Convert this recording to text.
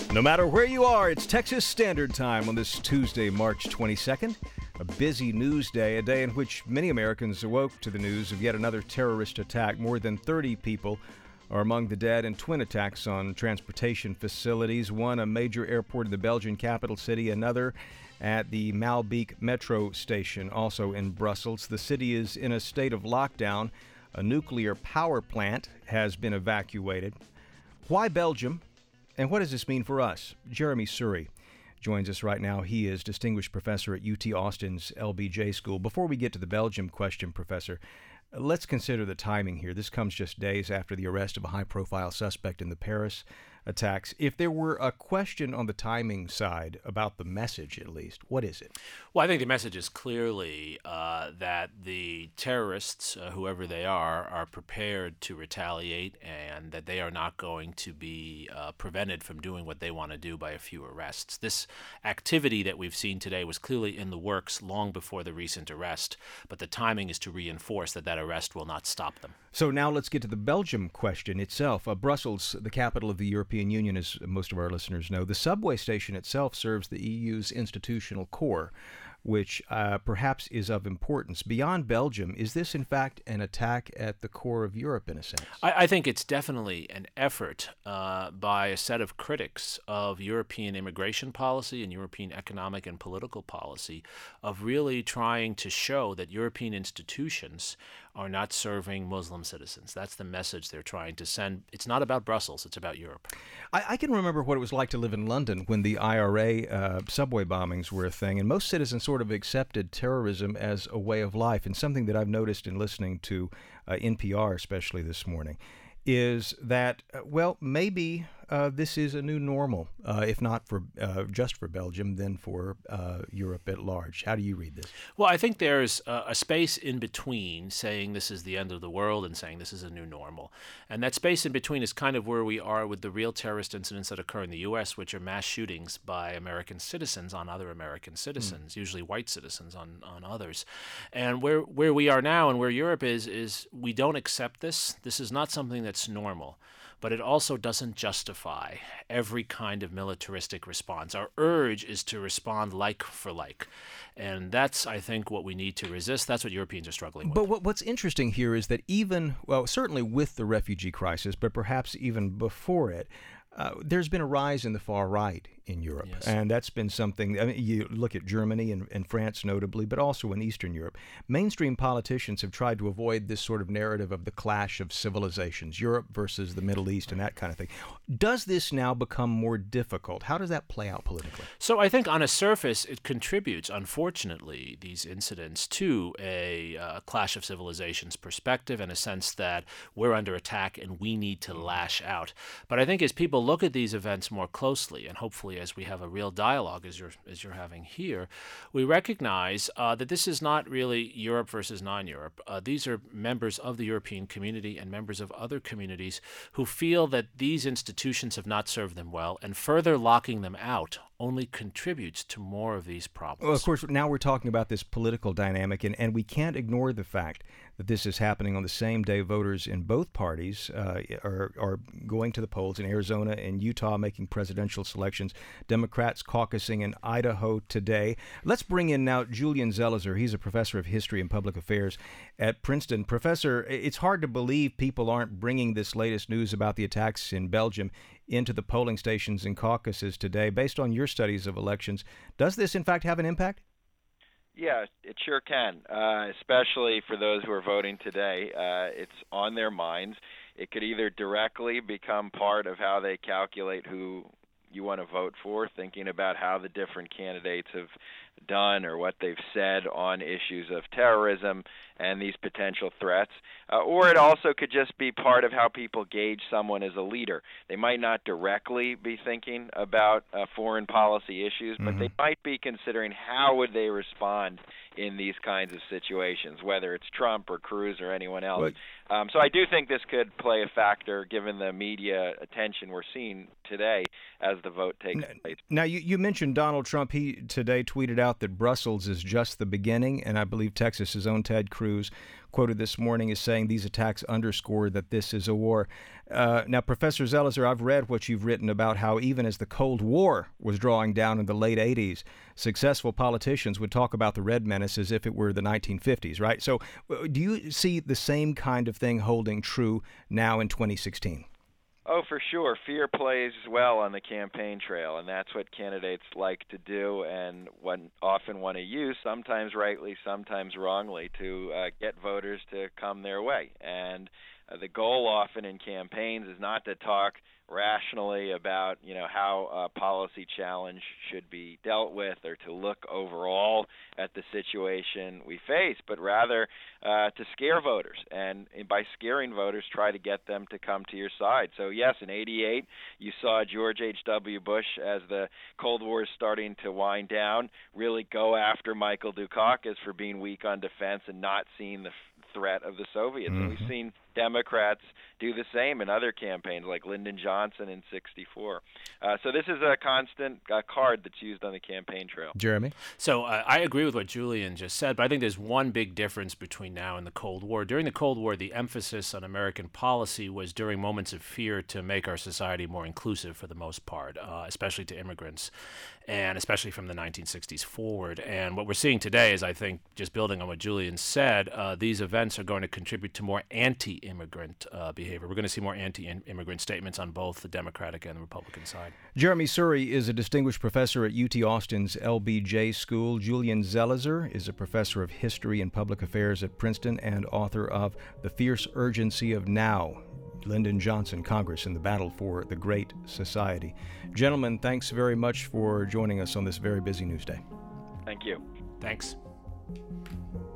No matter where you are, it's Texas Standard Time on this Tuesday, March 22nd. A busy news day, a day in which many Americans awoke to the news of yet another terrorist attack. More than 30 people are among the dead in twin attacks on transportation facilities. One, a major airport in the Belgian capital city, another at the Malbeek metro station, also in Brussels. The city is in a state of lockdown. A nuclear power plant has been evacuated. Why Belgium? And what does this mean for us? Jeremy Suri joins us right now. He is Distinguished Professor at UT Austin's LBJ School. Before we get to the Belgium question, Professor, let's consider the timing here. This comes just days after the arrest of a high-profile suspect in the Paris attacks. If there were a question on the timing side about the message, at least, what is it? Well, I think the message is clearly that the terrorists, whoever they are prepared to retaliate, and that they are not going to be prevented from doing what they want to do by a few arrests. This activity that we've seen today was clearly in the works long before the recent arrest, but the timing is to reinforce that arrest will not stop them. So now let's get to the Belgium question itself. Brussels, the capital of the European Union, as most of our listeners know, the subway station itself serves the EU's institutional core, which perhaps is of importance. Beyond Belgium, is this in fact an attack at the core of Europe in a sense? I think it's definitely an effort by a set of critics of European immigration policy and European economic and political policy of really trying to show that European institutions are not serving Muslim citizens. That's the message they're trying to send. It's not about Brussels, it's about Europe. I can remember what it was like to live in London when the IRA subway bombings were a thing, and most citizens sort of accepted terrorism as a way of life. And something that I've noticed in listening to NPR, especially this morning, is that, maybe this is a new normal, if not for just for Belgium, then for Europe at large. How do you read this? Well, I think there's a space in between saying this is the end of the world and saying this is a new normal. And that space in between is kind of where we are with the real terrorist incidents that occur in the U.S., which are mass shootings by American citizens on other American citizens, usually white citizens on others. And where we are now and where Europe is we don't accept this. This is not something that's normal. But it also doesn't justify every kind of militaristic response. Our urge is to respond like for like. And that's, I think, what we need to resist. That's what Europeans are struggling with. But what's interesting here is that certainly with the refugee crisis, but perhaps even before it, there's been a rise in the far right in Europe. Yes. And that's been something, you look at Germany and France notably, but also in Eastern Europe. Mainstream politicians have tried to avoid this sort of narrative of the clash of civilizations, Europe versus the Middle East and that kind of thing. Does this now become more difficult? How does that play out politically? So I think on a surface, it contributes, unfortunately, these incidents to a clash of civilizations perspective and a sense that we're under attack and we need to lash out. But I think as people look at these events more closely, and hopefully as we have a real dialogue as you're having here, we recognize that this is not really Europe versus non-Europe. These are members of the European community and members of other communities who feel that these institutions have not served them well, and further locking them out only contributes to more of these problems. Well, of course, now we're talking about this political dynamic, and we can't ignore the fact that this is happening on the same day voters in both parties are going to the polls in Arizona and Utah, making presidential selections. Democrats caucusing in Idaho today. Let's bring in now Julian Zelizer. He's a professor of history and public affairs at Princeton. Professor, it's hard to believe people aren't bringing this latest news about the attacks in Belgium into the polling stations and caucuses today. Based on your studies of elections, does this in fact have an impact? Yeah, it sure can, especially for those who are voting today. It's on their minds. It could either directly become part of how they calculate who you want to vote for, thinking about how the different candidates have done or what they've said on issues of terrorism and these potential threats. Or it also could just be part of how people gauge someone as a leader. They might not directly be thinking about foreign policy issues, but they might be considering how would they respond in these kinds of situations, whether it's Trump or Cruz or anyone else. So I do think this could play a factor given the media attention we're seeing today as the vote takes place. Now, you mentioned Donald Trump. He today tweeted out that Brussels is just the beginning, and I believe Texas's own Ted Cruz, quoted this morning, as saying these attacks underscore that this is a war. Now, Professor Zelizer, I've read what you've written about how even as the Cold War was drawing down in the late 80s, successful politicians would talk about the Red Menace as if it were the 1950s, right? So do you see the same kind of thing holding true now in 2016? Oh, for sure. Fear plays well on the campaign trail, and that's what candidates like to do and often want to use, sometimes rightly, sometimes wrongly, to get voters to come their way. And the goal often in campaigns is not to talk rationally about, how a policy challenge should be dealt with or to look overall at the situation we face, but rather to scare voters, and by scaring voters, try to get them to come to your side. So yes, in '88, you saw George H.W. Bush, as the Cold War is starting to wind down, really go after Michael Dukakis for being weak on defense and not seeing the threat of the Soviets. And we've seen Democrats do the same in other campaigns, like Lyndon Johnson in '64. So this is a constant card that's used on the campaign trail. Jeremy? So I agree with what Julian just said, but I think there's one big difference between now and the Cold War. During the Cold War, the emphasis on American policy was during moments of fear to make our society more inclusive for the most part, especially to immigrants, and especially from the 1960s forward. And what we're seeing today is, I think, just building on what Julian said, these events are going to contribute to more anti-immigrant behavior. We're going to see more anti-immigrant statements on both the Democratic and the Republican side. Jeremy Suri is a distinguished professor at UT Austin's LBJ School. Julian Zelizer is a professor of history and public affairs at Princeton and author of The Fierce Urgency of Now, Lyndon Johnson, Congress, and the Battle for the Great Society. Gentlemen, thanks very much for joining us on this very busy news day. Thank you. Thanks.